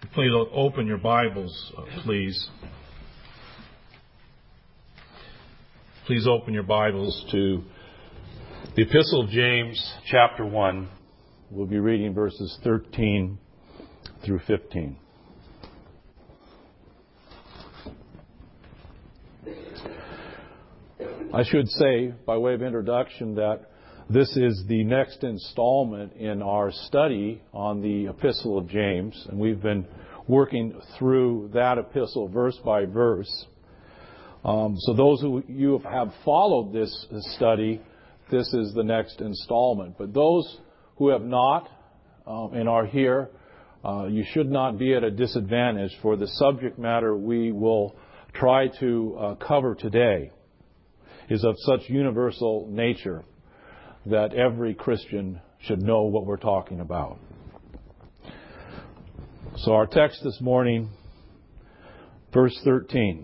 Please open your Bibles, please. Please open your Bibles to the Epistle of James, chapter 1. We'll be reading verses 13 through 15. I should say, by way of introduction, that this is the next installment in our study on the Epistle of James, and we've been working through that epistle verse by verse. So those who you have followed this study, this is the next installment. But those who have not and are here, you should not be at a disadvantage, for the subject matter we will try to cover today is of such universal nature that every Christian should know what we're talking about. So our text this morning, verse 13.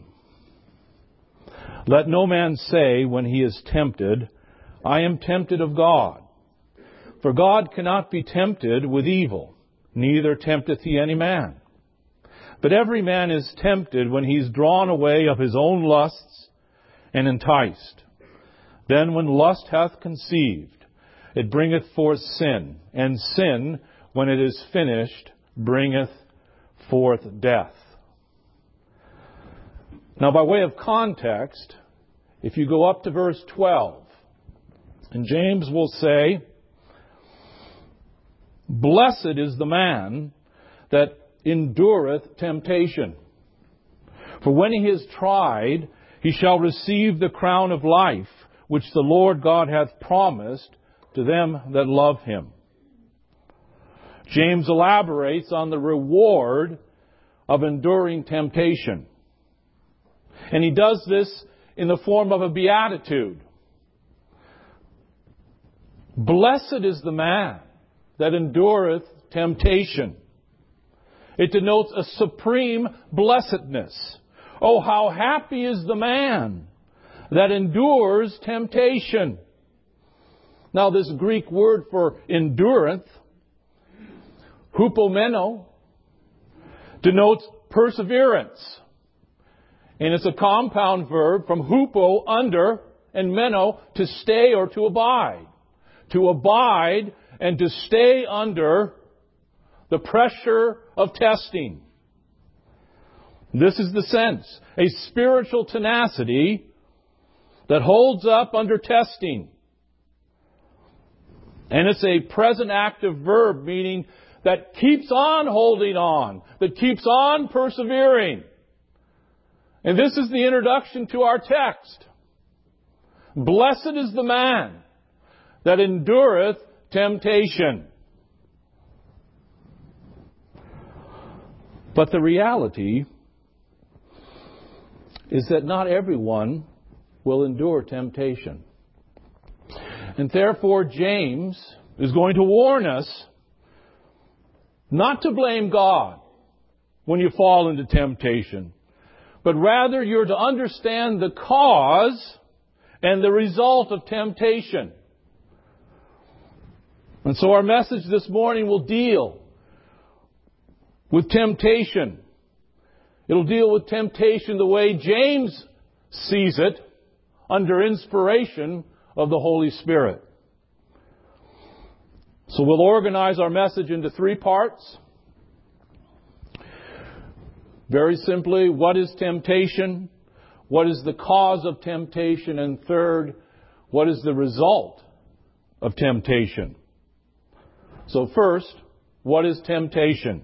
Let no man say when he is tempted, I am tempted of God. For God cannot be tempted with evil, neither tempteth he any man. But every man is tempted when he is drawn away of his own lusts and enticed. Then when lust hath conceived, it bringeth forth sin, and sin, when it is finished, bringeth forth death. Now, by way of context, if you go up to verse 12, and James will say, Blessed is the man that endureth temptation. For when he is tried, he shall receive the crown of life, which the Lord God hath promised to them that love Him. James elaborates on the reward of enduring temptation. And he does this in the form of a beatitude. Blessed is the man that endureth temptation. It denotes a supreme blessedness. Oh, how happy is the man that endures temptation. Now, this Greek word for endurance, hupomeno, denotes perseverance. And it's a compound verb from hupo, under, and meno, to stay or to abide. To abide and to stay under the pressure of testing. This is the sense. A spiritual tenacity that holds up under testing. And it's a present active verb, meaning that keeps on holding on, that keeps on persevering. And this is the introduction to our text. Blessed is the man that endureth temptation. But the reality is that not everyone will endure temptation. And therefore, James is going to warn us not to blame God when you fall into temptation, but rather you're to understand the cause and the result of temptation. And so our message this morning will deal with temptation. It'll deal with temptation the way James sees it under inspiration of the Holy Spirit. So we'll organize our message into three parts. Very simply, what is temptation? What is the cause of temptation? And third, what is the result of temptation? So first, what is temptation?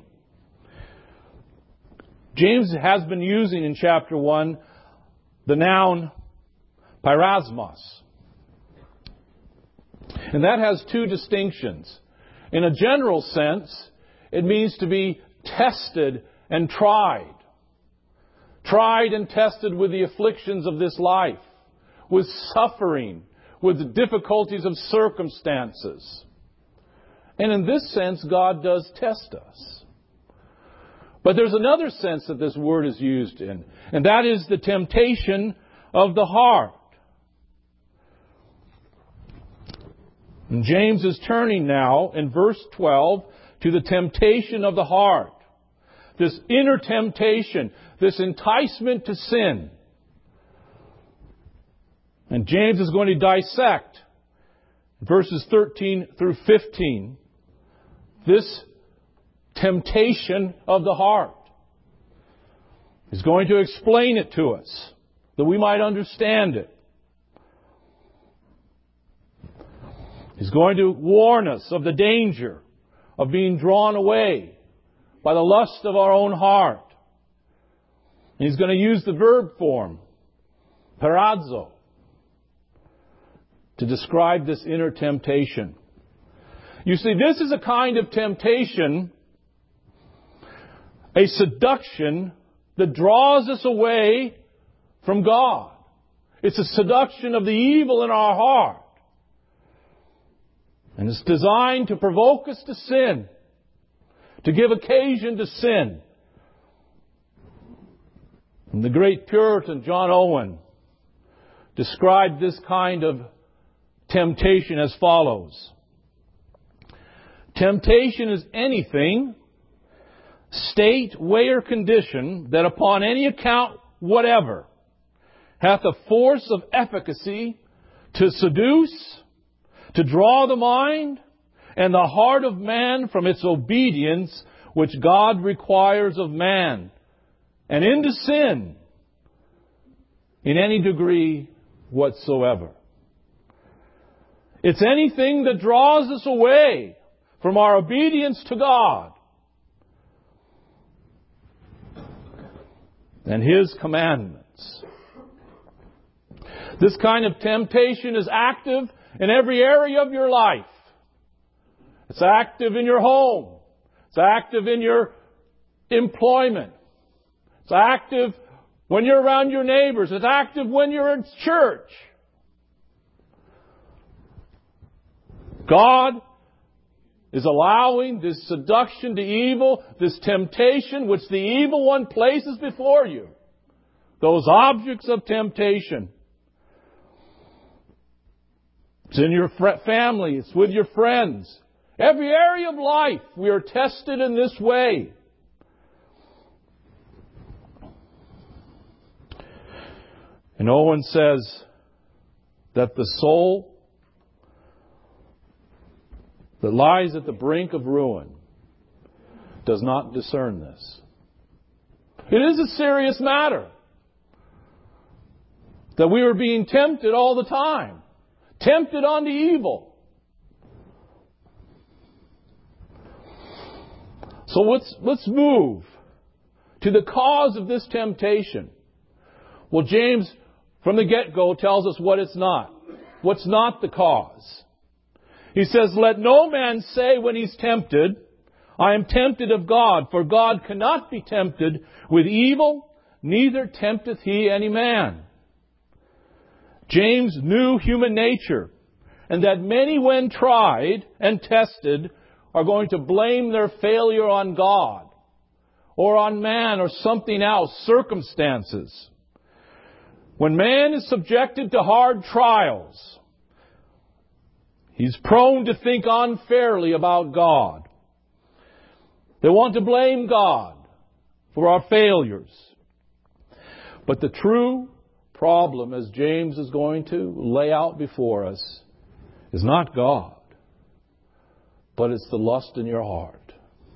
James has been using in chapter 1 the noun peirasmos. And that has two distinctions. In a general sense, it means to be tested and tried. Tried and tested with the afflictions of this life, with suffering, with the difficulties of circumstances. And in this sense, God does test us. But there's another sense that this word is used in, and that is the temptation of the heart. And James is turning now in verse 12 to the temptation of the heart. this inner temptation, this enticement to sin. And James is going to dissect verses 13 through 15 this temptation of the heart. He's going to explain it to us that we might understand it. He's going to warn us of the danger of being drawn away by the lust of our own heart. And he's going to use the verb form, perazzo, to describe this inner temptation. You see, this is a kind of temptation, a seduction that draws us away from God. It's a seduction of the evil in our heart. And it's designed to provoke us to sin, to give occasion to sin. And the great Puritan John Owen described this kind of temptation as follows. Temptation is anything, state, way, or condition that upon any account whatever hath a force of efficacy to seduce, to draw the mind and the heart of man from its obedience which God requires of man, and into sin in any degree whatsoever. It's anything that draws us away from our obedience to God and His commandments. This kind of temptation is active in every area of your life. It's active in your home. It's active in your employment. It's active when you're around your neighbors. It's active when you're in church. God is allowing this seduction to evil, this temptation which the evil one places before you. Those objects of temptation. It's in your family. It's with your friends. Every area of life, we are tested in this way. And Owen says that the soul that lies at the brink of ruin does not discern this. It is a serious matter that we are being tempted all the time. Tempted unto evil. So let's move to the cause of this temptation. Well, James, from the get-go, tells us what it's not. What's not the cause? He says, let no man say when he's tempted, I am tempted of God, for God cannot be tempted with evil, neither tempteth He any man. James knew human nature, and that many, when tried and tested, are going to blame their failure on God, or on man, or something else, circumstances. When man is subjected to hard trials, he's prone to think unfairly about God. They want to blame God for our failures. But the true problem, as James is going to lay out before us, is not God, but it's the lust in your heart.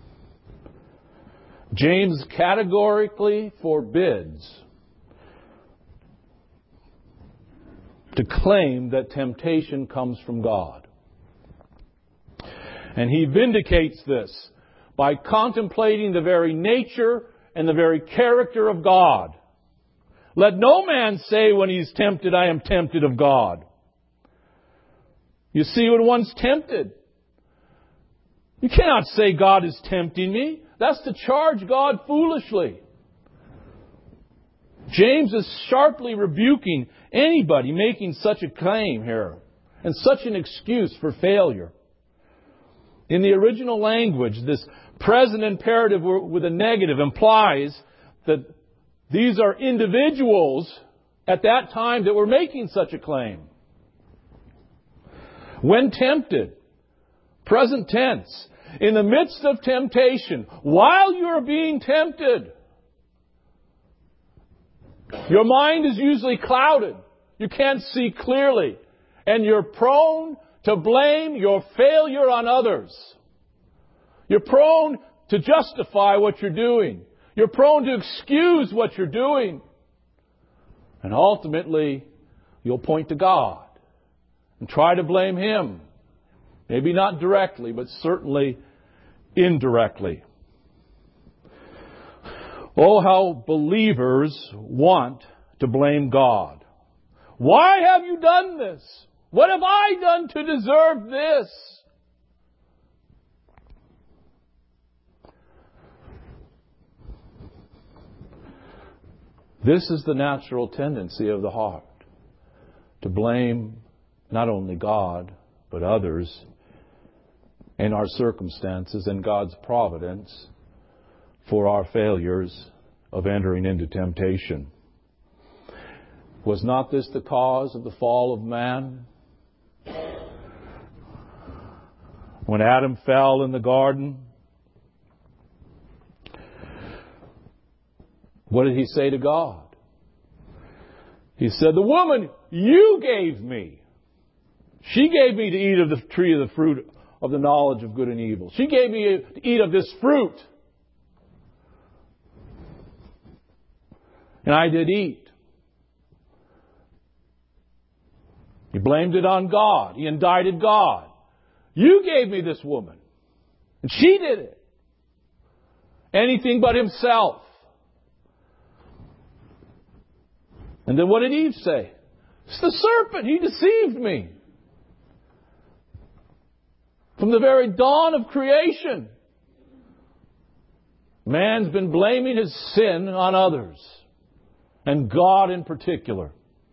James categorically forbids to claim that temptation comes from God. And he vindicates this by contemplating the very nature and the very character of God. Let no man say when he's tempted, I am tempted of God. You see, when one's tempted, you cannot say God is tempting me. That's to charge God foolishly. James is sharply rebuking anybody making such a claim here and such an excuse for failure. In the original language, this present imperative with a negative implies that these are individuals at that time that were making such a claim. When tempted, present tense, in the midst of temptation, while you're being tempted, your mind is usually clouded. You can't see clearly. And you're prone to blame your failure on others. You're prone to justify what you're doing. You're prone to excuse what you're doing. And ultimately, you'll point to God and try to blame Him. Maybe not directly, but certainly indirectly. Oh, how believers want to blame God. Why have you done this? What have I done to deserve this? This is the natural tendency of the heart, to blame not only God, but others and our circumstances and God's providence for our failures of entering into temptation. Was not this the cause of the fall of man? When Adam fell in the garden, what did he say to God? He said, the woman you gave me, she gave me to eat of the tree of the fruit of the knowledge of good and evil. She gave me to eat of this fruit. And I did eat. He blamed it on God. He indicted God. You gave me this woman. And she did it. Anything but himself. And then what did Eve say? It's the serpent. He deceived me. From the very dawn of creation, man's been blaming his sin on others. And God in particular.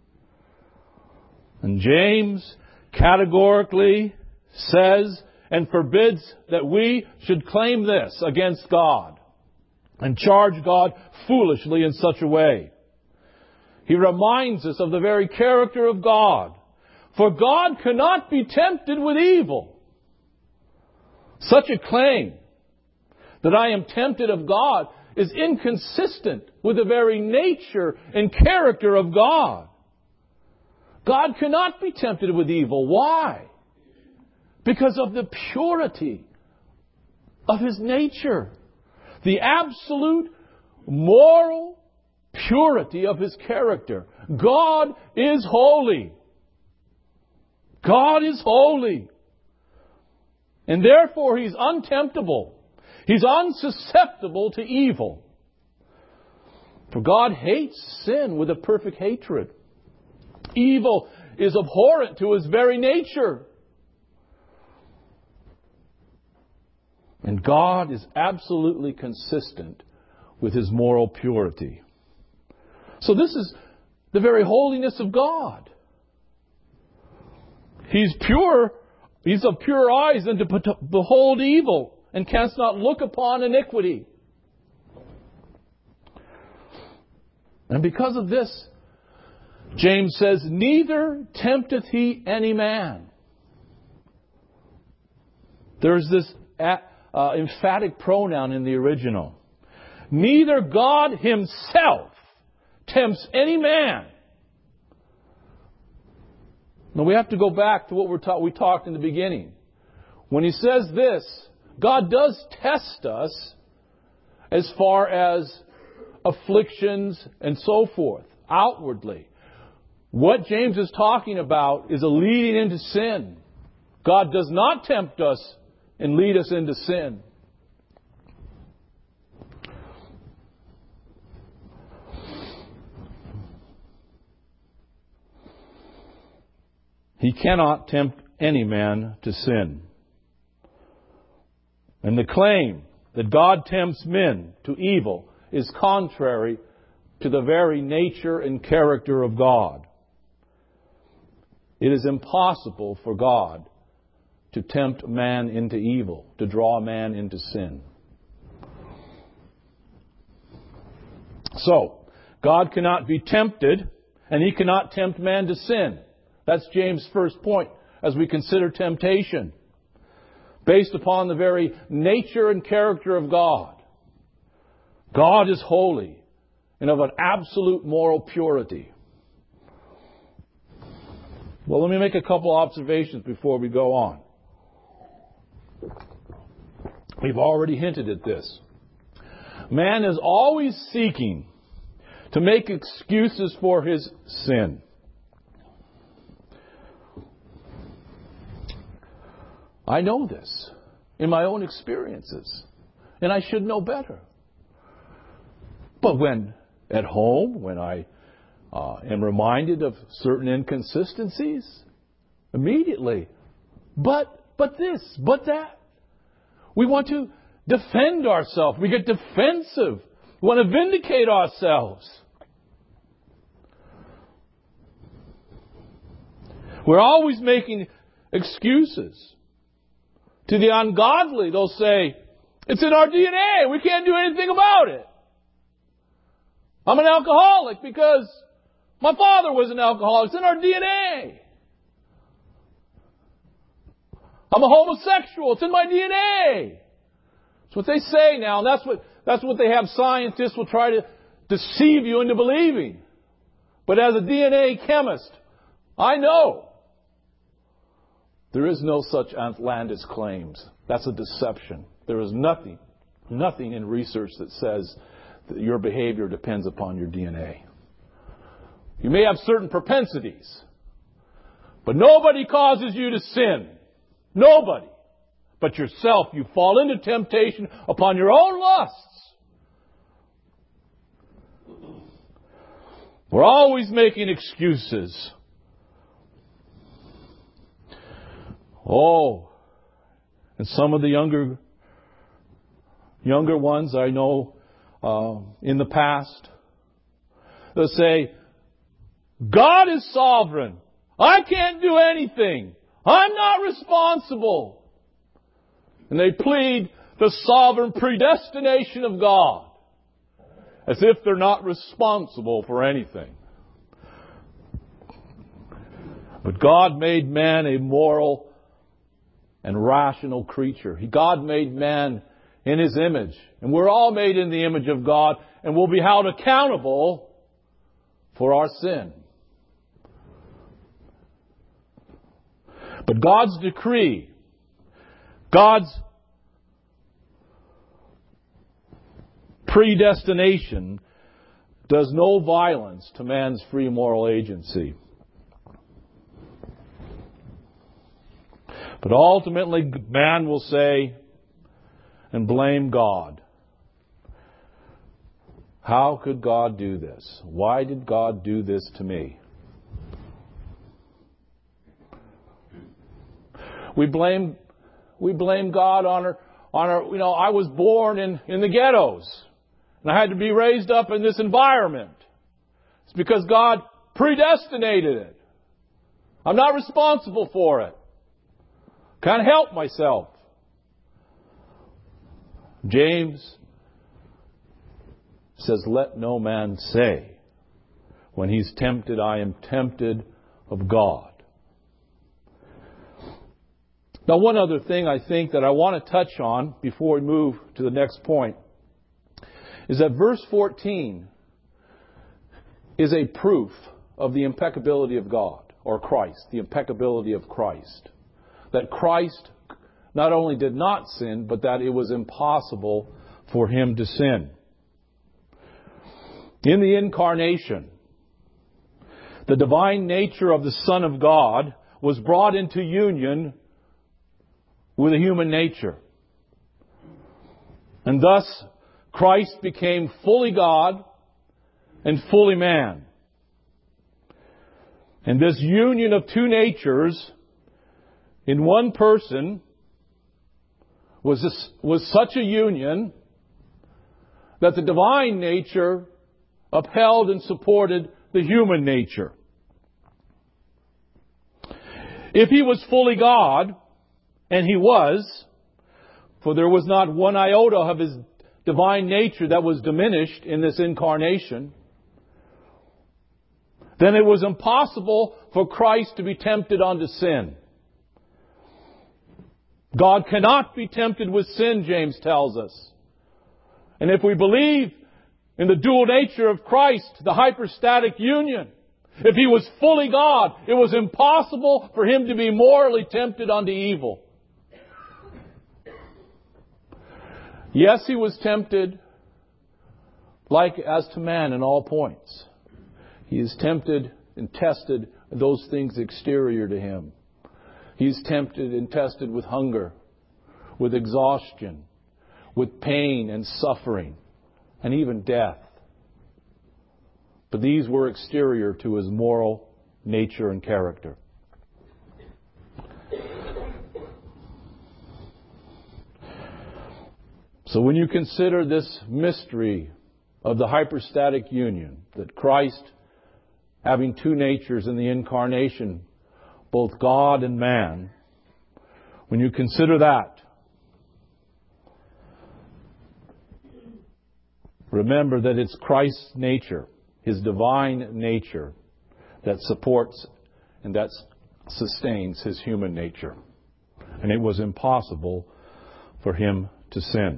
And James categorically says and forbids that we should claim this against God and charge God foolishly in such a way. He reminds us of the very character of God. For God cannot be tempted with evil. Such a claim that I am tempted of God is inconsistent with the very nature and character of God. God cannot be tempted with evil. Why? Because of the purity of His nature. The absolute moral purity of His character. God is holy. God is holy. And therefore He's untemptable. He's unsusceptible to evil. For God hates sin with a perfect hatred. Evil is abhorrent to His very nature. And God is absolutely consistent with His moral purity. So this is the very holiness of God. He's pure. He's of pure eyes than to behold evil, and canst not look upon iniquity. And because of this, James says, neither tempteth He any man. There's this emphatic pronoun in the original. Neither God Himself tempts any man. Now we have to go back to what we talked in the beginning. When He says this, God does test us as far as afflictions and so forth, outwardly. What James is talking about is a leading into sin. God does not tempt us and lead us into sin. He cannot tempt any man to sin. And the claim that God tempts men to evil is contrary to the very nature and character of God. It is impossible for God to tempt man into evil, to draw man into sin. So, God cannot be tempted, and He cannot tempt man to sin. That's James' first point as we consider temptation. based upon the very nature and character of God. God is holy and of an absolute moral purity. Well, let me make a couple observations before we go on. We've already hinted at this. Man is always seeking to make excuses for his sin. I know this in my own experiences, and I should know better. But when at home, when I am reminded of certain inconsistencies, immediately, but this, but that. We want to defend ourselves. We get defensive. We want to vindicate ourselves. We're always making excuses. To the ungodly, they'll say, it's in our DNA. We can't do anything about it. I'm an alcoholic because my father was an alcoholic. It's in our DNA. I'm a homosexual. It's in my DNA. That's what they say now, and that's what they have scientists will try to deceive you into believing. But as a DNA chemist, I know there is no such outlandish claims. That's a deception. There is nothing in research that says that your behavior depends upon your DNA. You may have certain propensities, but nobody causes you to sin. Nobody. But yourself, you fall into temptation upon your own lusts. We're always making excuses. Oh, and some of the younger ones I know in the past, they'll say, God is sovereign. I can't do anything. I'm not responsible. And they plead the sovereign predestination of God as if they're not responsible for anything. But God made man a moral and rational creature. God made man in His image. And we're all made in the image of God and will be held accountable for our sin. But God's decree, God's predestination does no violence to man's free moral agency. But ultimately, man will say and blame God. How could God do this? Why did God do this to me? We blame God on our, I was born in the ghettos. And I had to be raised up in this environment. It's because God predestinated it. I'm not responsible for it. Can't help myself. James says, let no man say, when he's tempted, I am tempted of God. Now, one other thing I think that I want to touch on before we move to the next point is that verse 14 is a proof of the impeccability of God, or Christ, the impeccability of Christ. That Christ not only did not sin, but that it was impossible for Him to sin. In the incarnation, the divine nature of the Son of God was brought into union with a human nature. And thus, Christ became fully God and fully man. And this union of two natures in one person was such a union that the divine nature upheld and supported the human nature. If He was fully God, and He was, for there was not one iota of His divine nature that was diminished in this incarnation, then it was impossible for Christ to be tempted unto sin. God cannot be tempted with sin, James tells us. And if we believe in the dual nature of Christ, the hypostatic union, if He was fully God, it was impossible for Him to be morally tempted unto evil. Yes, He was tempted like as to man in all points. He is tempted and tested in those things exterior to Him. He is tempted and tested with hunger, with exhaustion, with pain and suffering, and even death. But these were exterior to His moral nature and character. So when you consider this mystery of the hypostatic union, that Christ, having two natures in the incarnation, both God and man, when you consider that, remember that it's Christ's nature, His divine nature, that supports and that sustains His human nature. And it was impossible for Him to sin.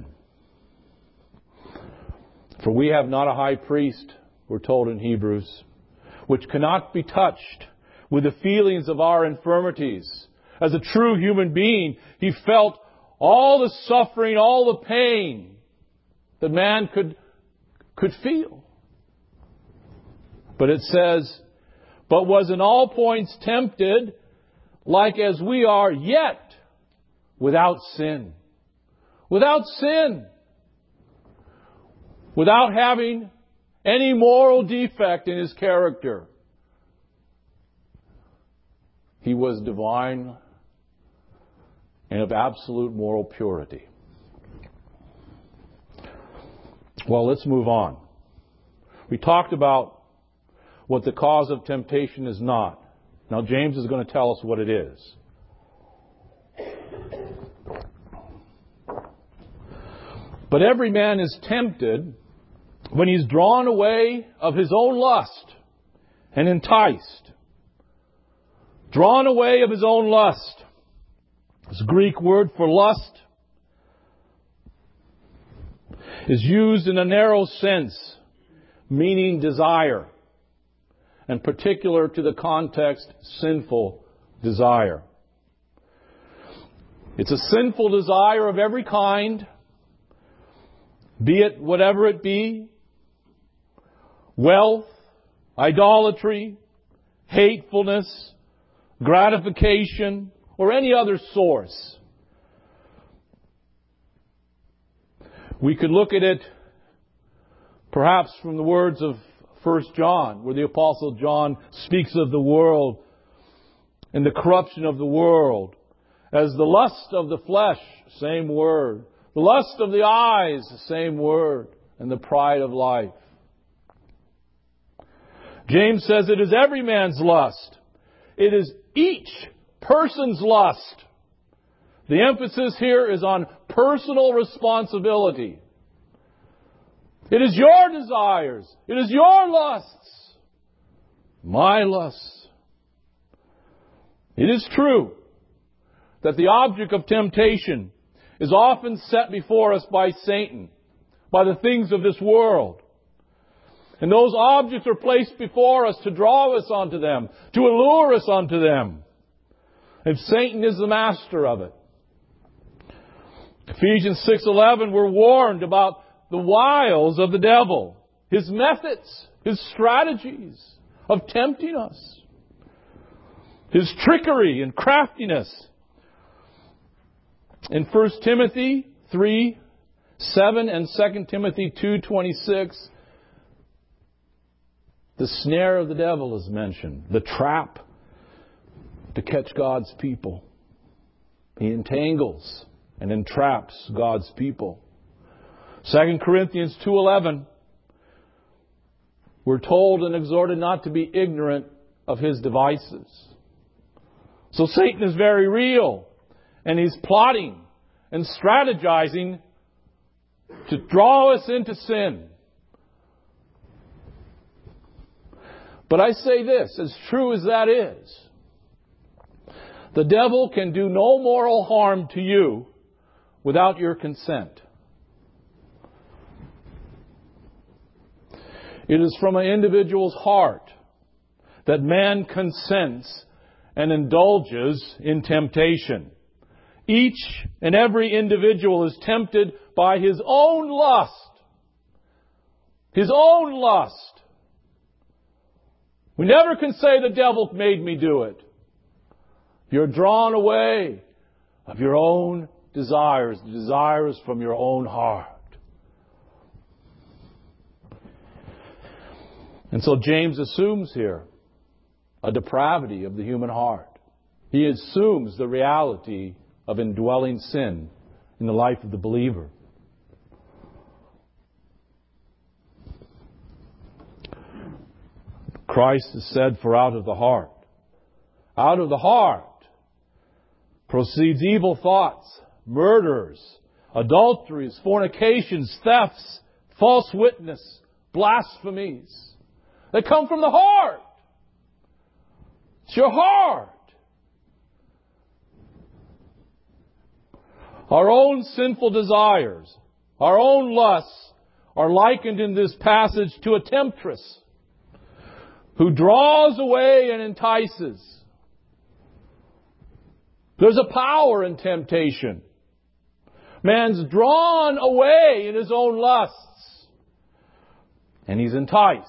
For we have not a high priest, we're told in Hebrews, which cannot be touched with the feelings of our infirmities. As a true human being, He felt all the suffering, all the pain that man could feel. But it says, but was in all points tempted, like as we are, yet without sin. Without sin. Without having any moral defect in His character. He was divine and of absolute moral purity. Well, let's move on. We talked about what the cause of temptation is not. Now, James is going to tell us what it is. But every man is tempted when he's drawn away of his own lust and enticed. Drawn away of his own lust. This Greek word for lust is used in a narrow sense, meaning desire, and particular to the context, sinful desire. It's a sinful desire of every kind, be it whatever it be, wealth, idolatry, hatefulness, gratification, or any other source. We could look at it perhaps from the words of 1 John, where the Apostle John speaks of the world and the corruption of the world as the lust of the flesh, same word. The lust of the eyes, same word. And the pride of life. James says it is every man's lust. It is each person's lust. The emphasis here is on personal responsibility. It is your desires. It is your lusts. My lusts. It is true that the object of temptation is often set before us by Satan, by the things of this world. And those objects are placed before us to draw us onto them, to allure us onto them. And Satan is the master of it. Ephesians 6:11, we're warned about the wiles of the devil, his methods, his strategies of tempting us, his trickery and craftiness. In 1 Timothy 3:7 and 2 Timothy 2:26, the snare of the devil is mentioned, the trap to catch God's people. He entangles and entraps God's people. 2 Corinthians 2:11, we're told and exhorted not to be ignorant of his devices. So Satan is very real, and he's plotting and strategizing to draw us into sin. But I say this, as true as that is, The devil can do no moral harm to you without your consent. It is from an individual's heart that man consents and indulges in temptation. Each and every individual is tempted by his own lust. His own lust. We never can say the devil made me do it. You're drawn away of your own desires, the desires from your own heart. And so James assumes here a depravity of the human heart. He assumes the reality of indwelling sin in the life of the believer. Christ has said, for out of the heart proceeds evil thoughts, murders, adulteries, fornications, thefts, false witness, blasphemies. They come from the heart. It's your heart. Our own sinful desires, our own lusts are likened in this passage to a temptress who draws away and entices. There's a power in temptation. Man's drawn away in his own lusts, and he's enticed.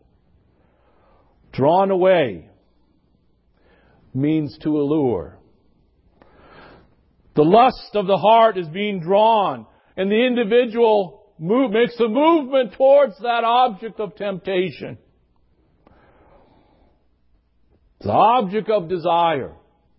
Drawn away means to allure. The lust of the heart is being drawn, and the individual makes a movement towards that object of temptation. The object of desire.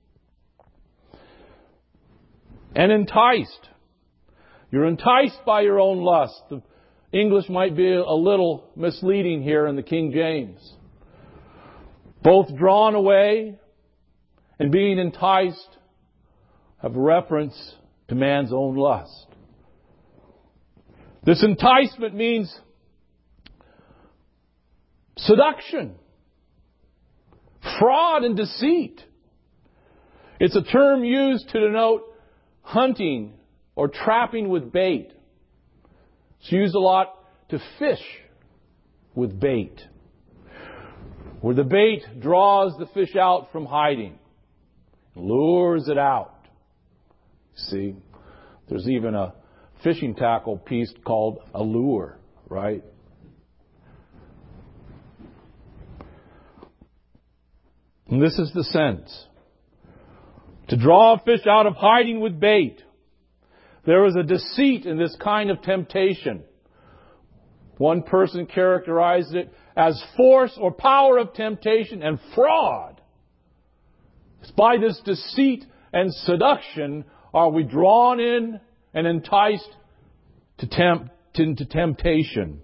And enticed. You're enticed by your own lust. The English might be a little misleading here in the King James. Both drawn away and being enticed have reference to man's own lust. This enticement means seduction, fraud, and deceit. It's a term used to denote hunting or trapping with bait. It's used a lot to fish with bait, where the bait draws the fish out from hiding, lures it out. See, there's even a fishing tackle piece called a lure, right? And this is the sense. To draw a fish out of hiding with bait. There is a deceit in this kind of temptation. One person characterized it as force or power of temptation and fraud. It's by this deceit and seduction are we drawn in and enticed into temptation.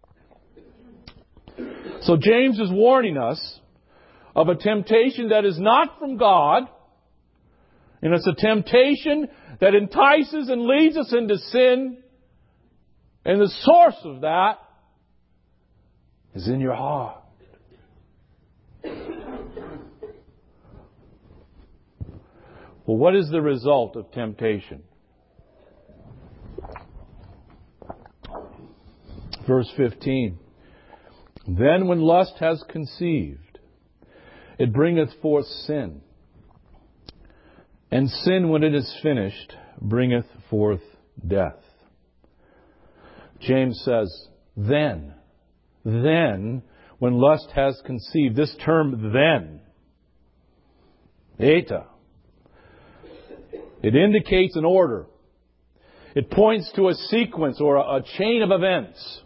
So James is warning us of a temptation that is not from God, and it's a temptation that entices and leads us into sin, and the source of that is in your heart. Well, what is the result of temptation? Verse 15. Then when lust has conceived, it bringeth forth sin. And sin, when it is finished, bringeth forth death. James says, then, when lust has conceived. This term, then, eta, it indicates an order. It points to a sequence or a chain of events.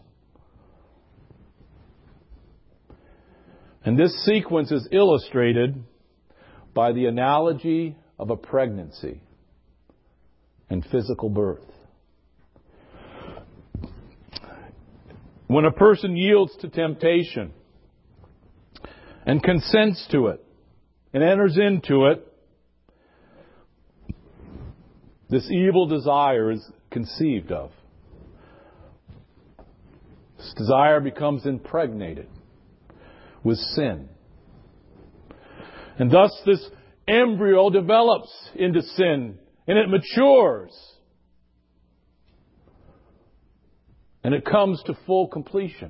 And this sequence is illustrated by the analogy of a pregnancy and physical birth. When a person yields to temptation and consents to it and enters into it, this evil desire is conceived of. This desire becomes impregnated with sin. And thus this embryo develops into sin and it matures. And it comes to full completion.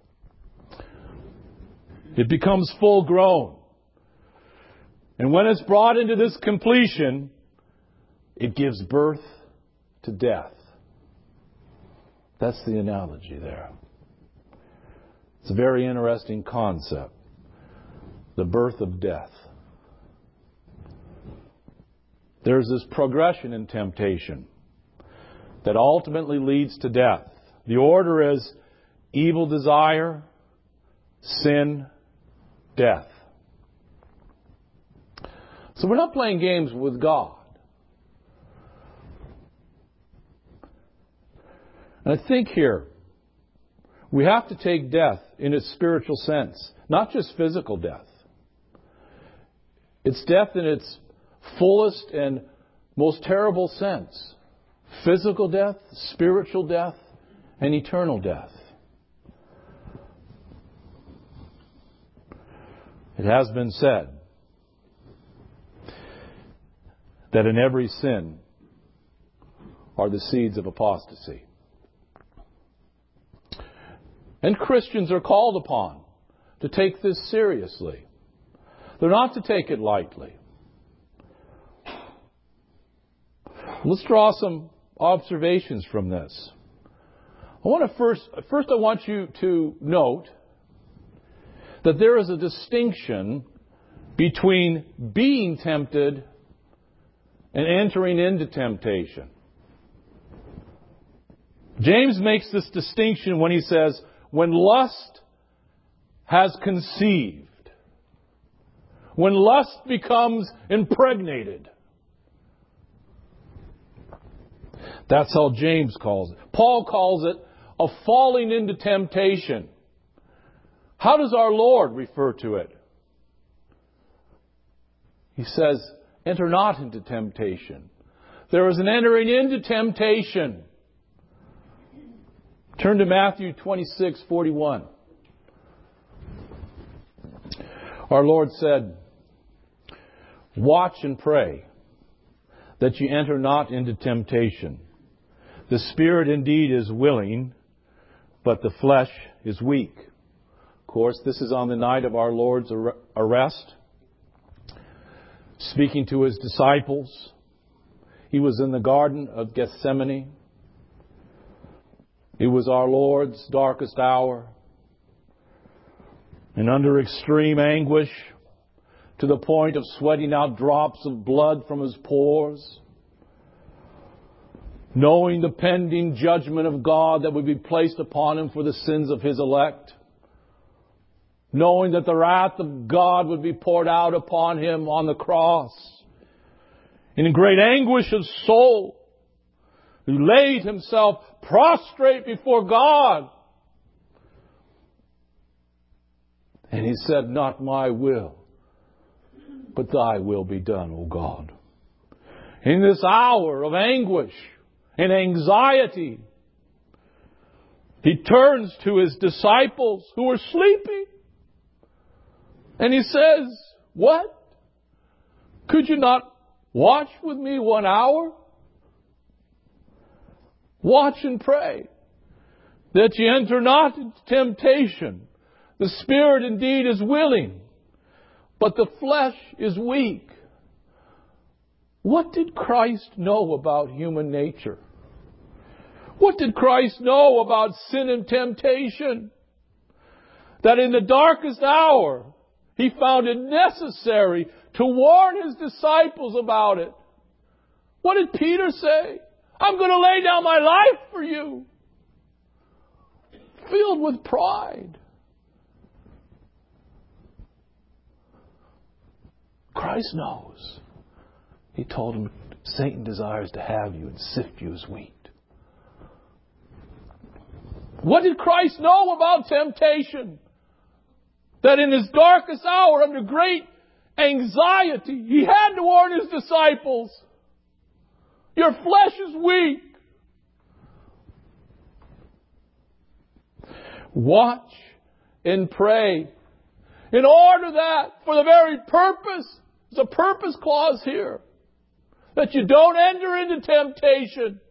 It becomes full grown. And when it's brought into this completion, it gives birth to death. That's the analogy there. It's a very interesting concept. The birth of death. There's this progression in temptation that ultimately leads to death. The order is evil desire, sin, death. So we're not playing games with God. And I think here, we have to take death in its spiritual sense, not just physical death. It's death in its fullest and most terrible sense. Physical death, spiritual death, and eternal death. It has been said that in every sin are the seeds of apostasy. And Christians are called upon to take this seriously. They're not to take it lightly. Let's draw some observations from this. I want you to note that there is a distinction between being tempted and entering into temptation. James makes this distinction when he says, when lust has conceived, when lust becomes impregnated. That's how James calls it. Paul calls it a falling into temptation. How does our Lord refer to it? He says, enter not into temptation. There is an entering into temptation. Turn to Matthew 26:41. Our Lord said, watch and pray that you enter not into temptation. The spirit indeed is willing, but the flesh is weak. Of course, this is on the night of our Lord's arrest. Speaking to His disciples. He was in the Garden of Gethsemane. It was our Lord's darkest hour. And under extreme anguish, to the point of sweating out drops of blood from His pores, knowing the pending judgment of God that would be placed upon Him for the sins of His elect, knowing that the wrath of God would be poured out upon Him on the cross, in great anguish of soul, He laid Himself prostrate before God. And He said, not my will, but Thy will be done, O God. In this hour of anguish and anxiety, He turns to His disciples who are sleeping. And He says, what? Could you not watch with me 1 hour? Watch and pray that ye enter not into temptation. The spirit indeed is willing, but the flesh is weak. What did Christ know about human nature? What did Christ know about sin and temptation? That in the darkest hour, He found it necessary to warn His disciples about it. What did Peter say? I'm going to lay down my life for you. Filled with pride. Christ knows. He told him, Satan desires to have you and sift you as wheat. What did Christ know about temptation? That in His darkest hour, under great anxiety, He had to warn His disciples, your flesh is weak. Watch and pray in order that, for the very purpose There's a purpose clause here. That you don't enter into temptation.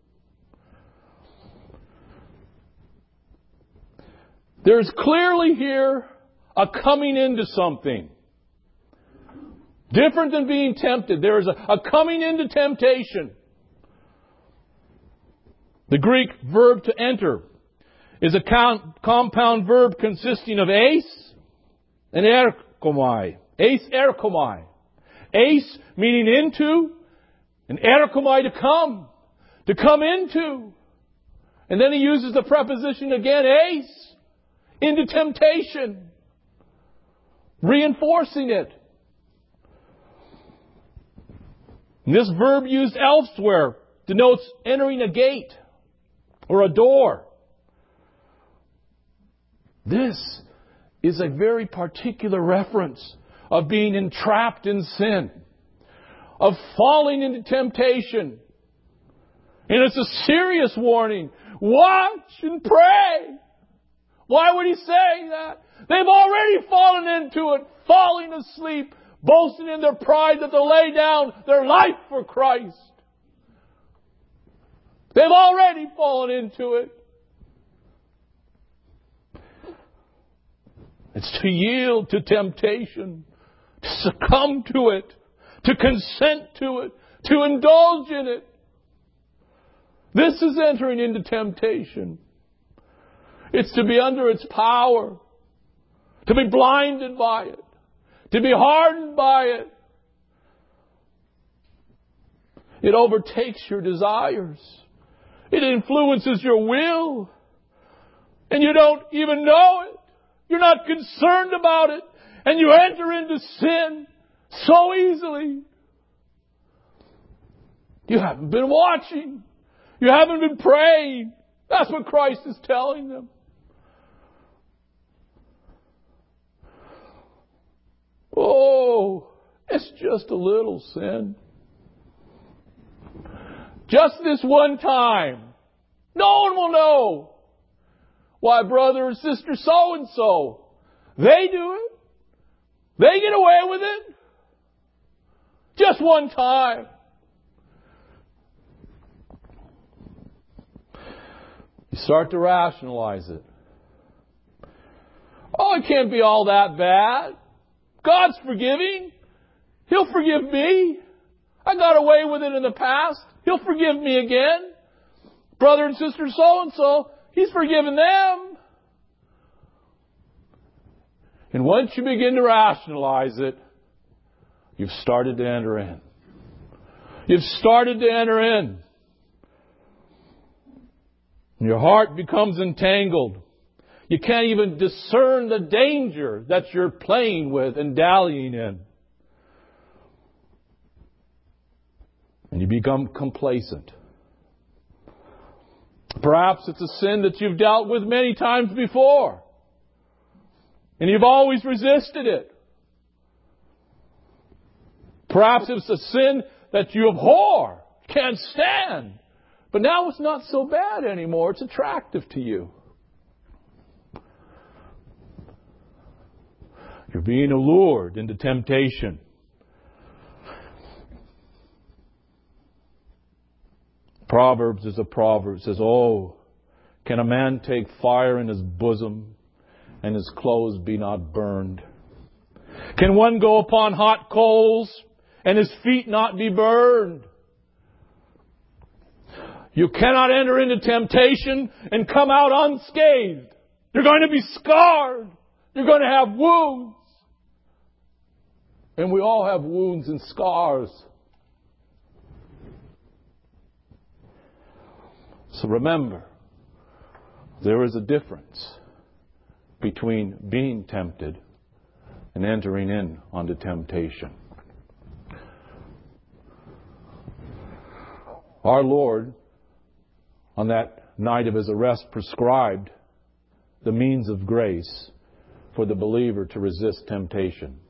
There's clearly here a coming into something. Different than being tempted. There is a coming into temptation. The Greek verb to enter is a compound verb consisting of eis and erkomai. Eis, erkomai. Eis meaning into, and erkomai to come into. And then he uses the preposition again, eis, into temptation, reinforcing it. And this verb used elsewhere denotes entering a gate or a door. This is a very particular reference of being entrapped in sin, of falling into temptation. And it's a serious warning. Watch and pray. Why would he say that? They've already fallen into it, falling asleep, boasting in their pride that they'll lay down their life for Christ. They've already fallen into it. It's to yield to temptation, to succumb to it, to consent to it, to indulge in it. This is entering into temptation. It's to be under its power, to be blinded by it, to be hardened by it. It overtakes your desires. It influences your will. And you don't even know it. You're not concerned about it. And you enter into sin so easily. You haven't been watching. You haven't been praying. That's what Christ is telling them. Oh, it's just a little sin. Just this one time. No one will know. Why, brother or sister so-and-so, they do it. They get away with it. Just one time. You start to rationalize it. Oh, it can't be all that bad. God's forgiving. He'll forgive me. I got away with it in the past. He'll forgive me again. Brother and sister so-and-so, He's forgiven them. And once you begin to rationalize it, you've started to enter in. You've started to enter in. And your heart becomes entangled. You can't even discern the danger that you're playing with and dallying in. And you become complacent. Perhaps it's a sin that you've dealt with many times before. And you've always resisted it. Perhaps it's a sin that you abhor, can't stand. But now it's not so bad anymore. It's attractive to you. You're being allured into temptation. Proverbs is a proverb. It says, oh, can a man take fire in his bosom and his clothes be not burned? Can one go upon hot coals and his feet not be burned? You cannot enter into temptation and come out unscathed. You're going to be scarred. You're going to have wounds. And we all have wounds and scars. So remember, there is a difference between being tempted and entering in onto temptation. Our Lord, on that night of His arrest, prescribed the means of grace for the believer to resist temptation.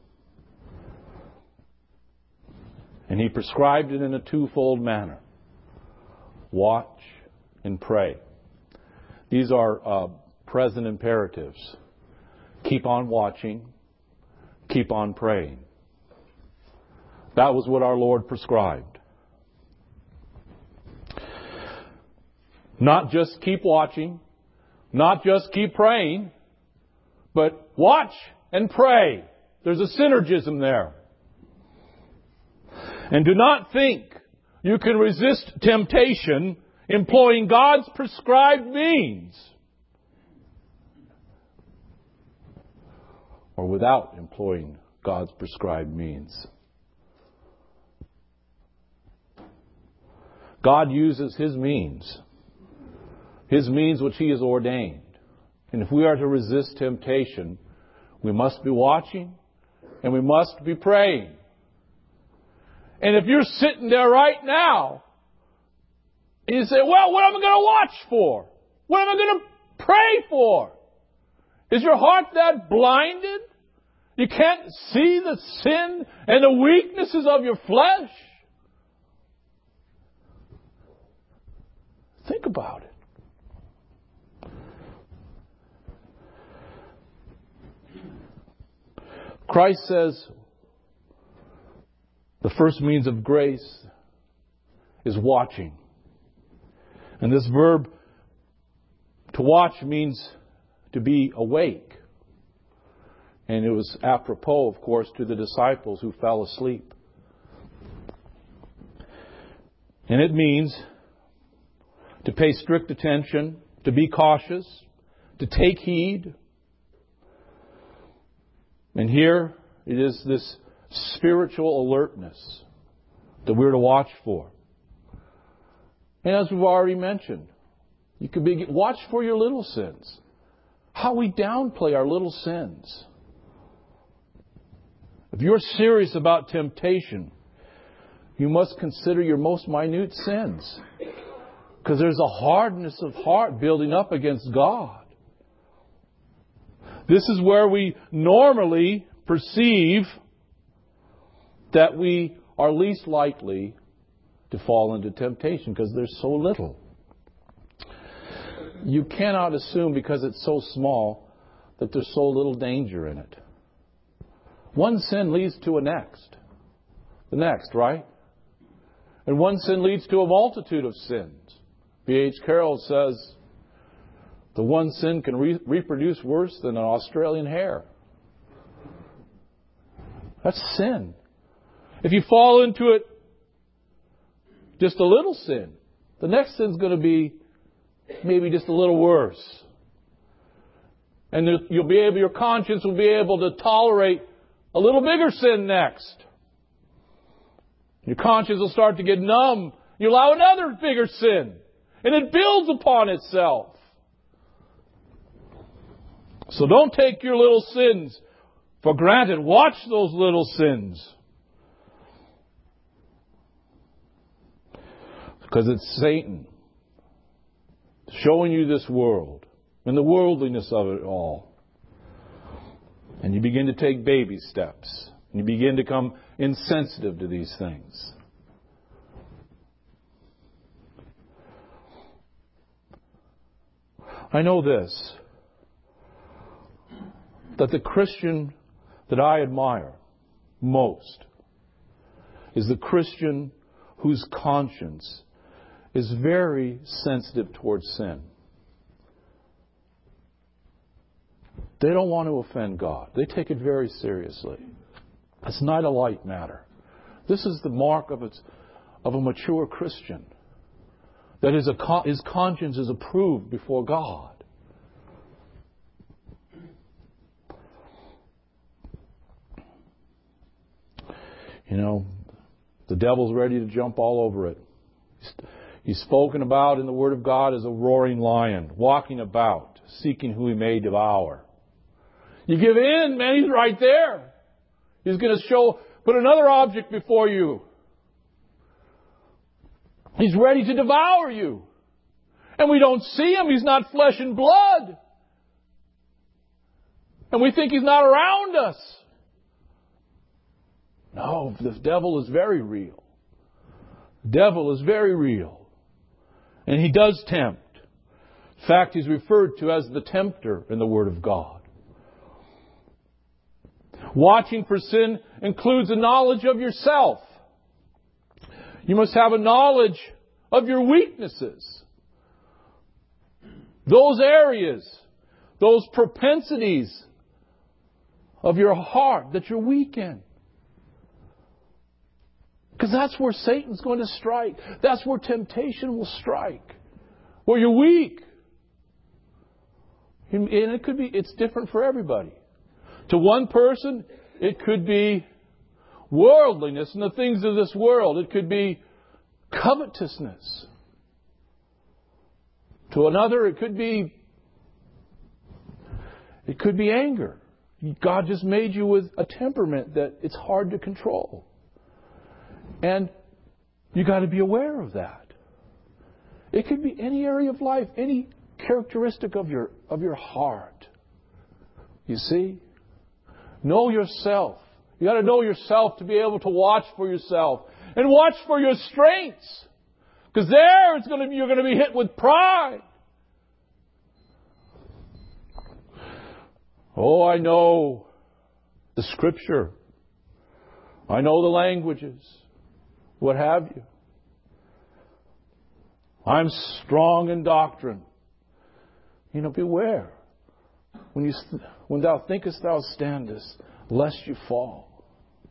And He prescribed it in a twofold manner. Watch and pray. These are present imperatives. Keep on watching. Keep on praying. That was what our Lord prescribed. Not just keep watching, not just keep praying, but watch and pray. There's a synergism there. And do not think you can resist temptation employing God's prescribed means or without employing God's prescribed means. God uses His means which He has ordained. And if we are to resist temptation, we must be watching and we must be praying. And if you're sitting there right now and you say, well, what am I going to watch for? What am I going to pray for? Is your heart that blinded? You can't see the sin and the weaknesses of your flesh? Think about it. Christ says the first means of grace is watching. And this verb to watch means to be awake. And it was apropos, of course, to the disciples who fell asleep. And it means to pay strict attention, to be cautious, to take heed. And here it is this spiritual alertness that we're to watch for. And as we've already mentioned, you could watch for your little sins. How we downplay our little sins. If you're serious about temptation, you must consider your most minute sins. Because there's a hardness of heart building up against God. This is where we normally perceive that we are least likely to fall into temptation because there's so little. You cannot assume because it's so small that there's so little danger in it. One sin leads to the next, right? And one sin leads to a multitude of sins. B.H. Carroll says the one sin can reproduce worse than an Australian hare. That's sin. If you fall into it, just a little sin, the next sin's going to be maybe just a little worse. And your conscience will be able to tolerate a little bigger sin next. Your conscience will start to get numb. You allow another bigger sin. And it builds upon itself. So don't take your little sins for granted. Watch those little sins. Because it's Satan showing you this world and the worldliness of it all. And you begin to take baby steps. And you begin to become insensitive to these things. I know this, that the Christian that I admire most is the Christian whose conscience is very sensitive towards sin. They don't want to offend God. They take it very seriously. It's not a light matter. This is the mark of a mature Christian. That his conscience is approved before God. You know, the devil's ready to jump all over it. He's spoken about in the Word of God as a roaring lion, walking about, seeking who he may devour. You give in, man, he's right there. He's going to put another object before you. He's ready to devour you. And we don't see him. He's not flesh and blood. And we think he's not around us. No, the devil is very real. The devil is very real. And he does tempt. In fact, he's referred to as the tempter in the Word of God. Watching for sin includes a knowledge of yourself. You must have a knowledge of your weaknesses. Those areas, those propensities of your heart that you're weak in. Because that's where Satan's going to strike. That's where temptation will strike. Where you're weak. And it's different for everybody. To one person, it could be worldliness and the things of this world. It could be covetousness. To another, it could be anger. God just made you with a temperament that it's hard to control. And you got to be aware of that. It could be any area of life, any characteristic of your heart. You see? Know yourself. You got to know yourself to be able to watch for yourself and watch for your strengths. Because there you're going to be hit with pride. Oh, I know the Scripture. I know the languages. What have you? I'm strong in doctrine. Beware. When thou thinkest thou standest, lest you fall.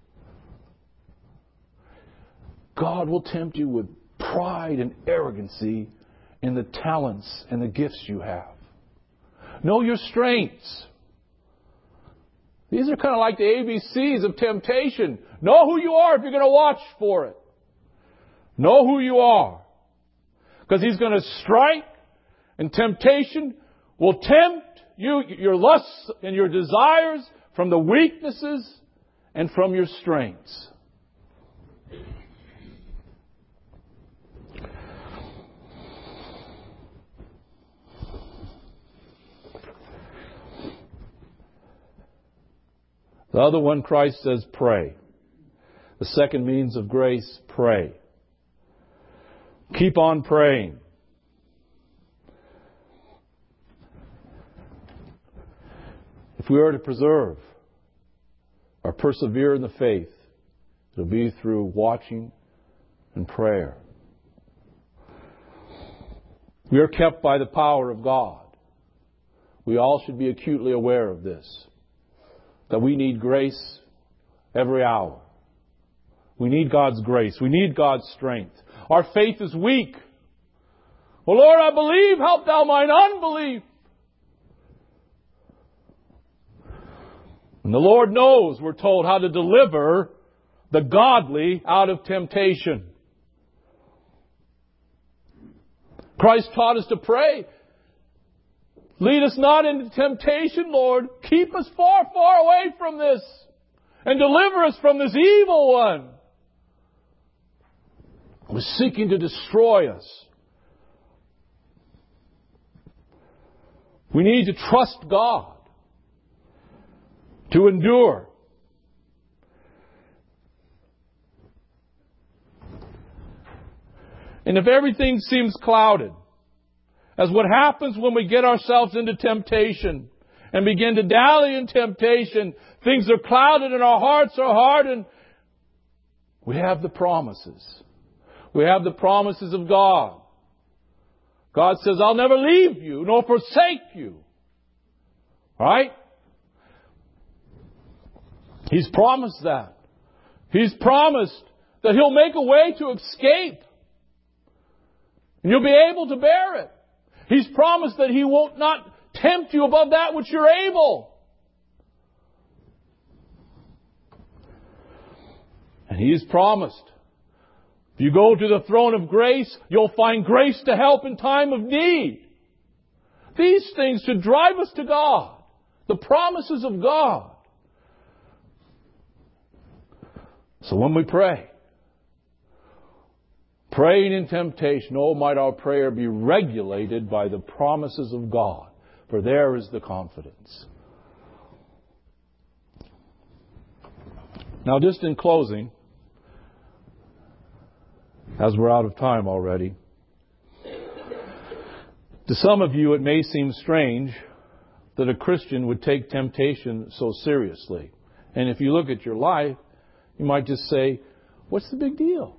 God will tempt you with pride and arrogancy in the talents and the gifts you have. Know your strengths. These are kind of like the ABCs of temptation. Know who you are if you're going to watch for it. Know who you are. Because He's going to strike, and temptation will tempt you, your lusts and your desires from the weaknesses and from your strengths. The other one, Christ says, pray. The second means of grace, pray. Keep on praying. If we are to preserve or persevere in the faith, it'll be through watching and prayer. We are kept by the power of God. We all should be acutely aware of this, that we need grace every hour. We need God's grace. We need God's strength. Our faith is weak. Well, Lord, I believe. Help thou mine unbelief. And the Lord knows, we're told, how to deliver the godly out of temptation. Christ taught us to pray. Lead us not into temptation, Lord. Keep us far, far away from this. And deliver us from this evil one who is seeking to destroy us. We need to trust God to endure. And if everything seems clouded, as what happens when we get ourselves into temptation and begin to dally in temptation, things are clouded and our hearts are hardened, we have the promises. We have the promises of God. God says, I'll never leave you nor forsake you. Right? He's promised that. He's promised that He'll make a way to escape. And you'll be able to bear it. He's promised that He won't not tempt you above that which you're able. And He has promised, if you go to the throne of grace, you'll find grace to help in time of need. These things should drive us to God. The promises of God. So when we pray, praying in temptation, oh, might our prayer be regulated by the promises of God, for there is the confidence. Now, just in closing, as we're out of time already, to some of you it may seem strange that a Christian would take temptation so seriously And if you look at your life, you might just say, what's the big deal?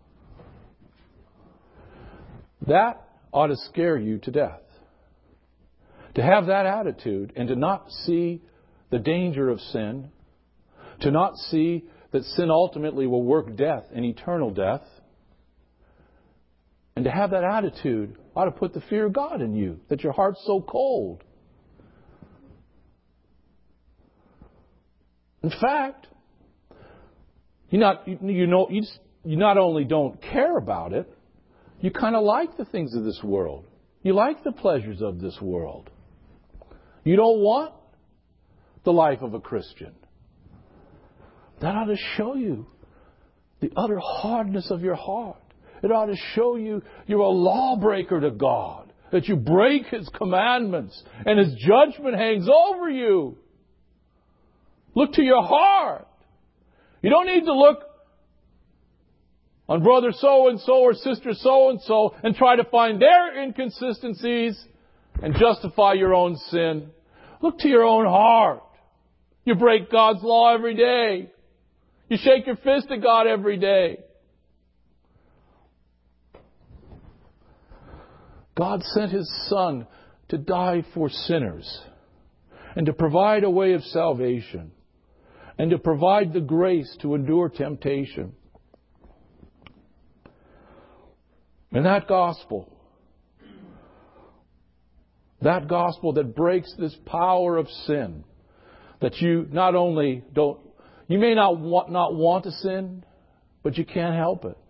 That ought to scare you to death. To have that attitude and to not see the danger of sin, to not see that sin ultimately will work death and eternal death, and to have that attitude ought to put the fear of God in you, that your heart's so cold. In fact, you not only don't care about it, you kind of like the things of this world. You like the pleasures of this world. You don't want the life of a Christian. That ought to show you the utter hardness of your heart. It ought to show you you're a lawbreaker to God, that you break His commandments and His judgment hangs over you. Look to your heart. You don't need to look on brother so-and-so or sister so-and-so and try to find their inconsistencies and justify your own sin. Look to your own heart. You break God's law every day. You shake your fist at God every day. God sent His Son to die for sinners and to provide a way of salvation and to provide the grace to endure temptation. And that gospel that breaks this power of sin, that you not only don't, you may not want to sin, but you can't help it.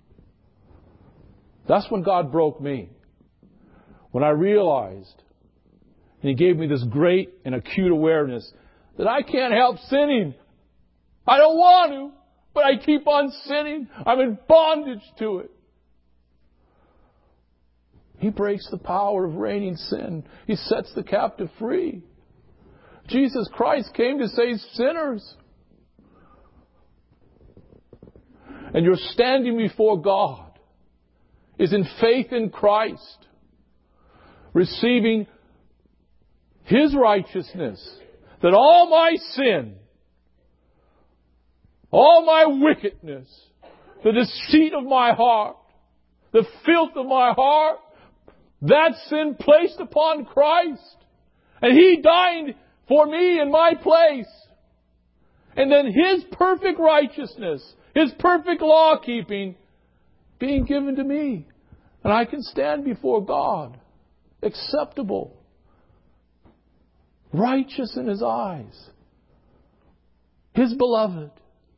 That's when God broke me. When I realized, and He gave me this great and acute awareness that I can't help sinning. I don't want to, but I keep on sinning. I'm in bondage to it. He breaks the power of reigning sin. He sets the captive free. Jesus Christ came to save sinners. And your standing before God is in faith in Christ, receiving His righteousness, that all my sin, all my wickedness, the deceit of my heart, the filth of my heart, that sin placed upon Christ. And He died for me in my place. And then His perfect righteousness, His perfect law keeping being given to me. And I can stand before God acceptable, righteous in His eyes, His beloved.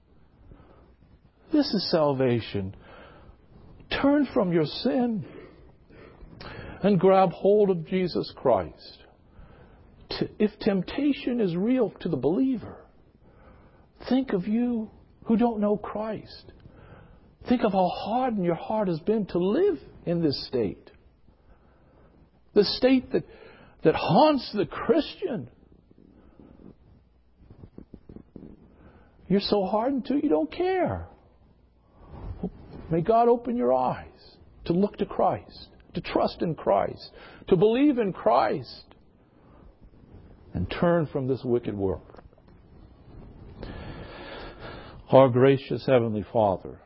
This is salvation. Turn from your sin and grab hold of Jesus Christ. If temptation is real to the believer, think of you who don't know Christ. Think of how hardened your heart has been to live in this state. The state that haunts the Christian. You're so hardened to, you don't care. May God open your eyes to look to Christ, to trust in Christ, to believe in Christ, and turn from this wicked work. Our gracious Heavenly Father,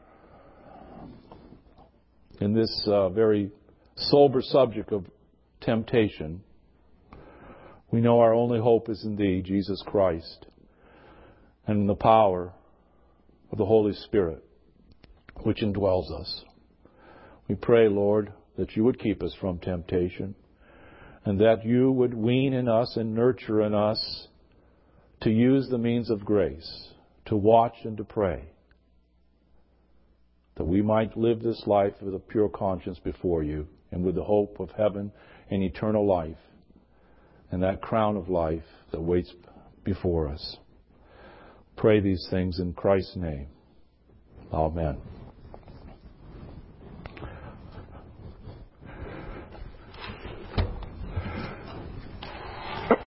in this very sober subject of temptation, we know our only hope is in Thee, Jesus Christ, and in the power of the Holy Spirit, which indwells us. We pray, Lord, that You would keep us from temptation, and that You would wean in us and nurture in us to use the means of grace, to watch and to pray, that we might live this life with a pure conscience before You and with the hope of heaven and eternal life and that crown of life that waits before us. Pray these things in Christ's name. Amen.